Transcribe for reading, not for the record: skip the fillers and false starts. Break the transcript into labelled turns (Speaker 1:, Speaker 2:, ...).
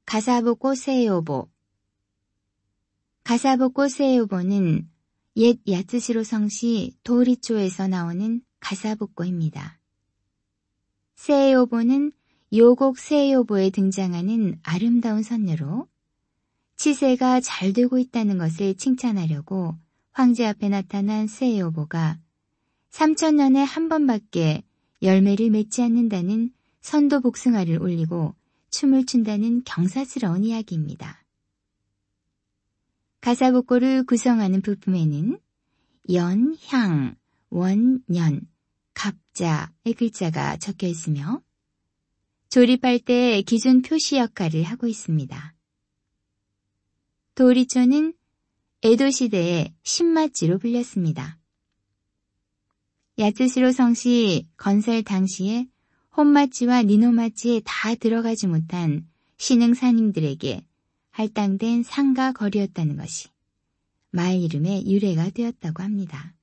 Speaker 1: 가사부코 세이오보. 가사부코 세이오보는 옛 야츠시로 성시 도리초에서 나오는 가사부코입니다. 세이오보는 요곡 세이오보에 등장하는 아름다운 선녀로 치세가 잘 되고 있다는 것을 칭찬하려고 황제 앞에 나타난 세이오보가 3000년에 한 번밖에 열매를 맺지 않는다는 선도 복숭아를 올리고 춤을 춘다는 경사스러운 이야기입니다. 가사부코를 구성하는 부품에는 연, 향, 원, 년, 갑자의 글자가 적혀 있으며 조립할 때 기준 표시 역할을 하고 있습니다. 도리초는 에도 시대의 신맛지로 불렸습니다. 야츠시로 성시 건설 당시에 혼마치와 니노마치에 다 들어가지 못한 신흥 산인들에게 할당된 상가 거리였다는 것이 마을 이름의 유래가 되었다고 합니다.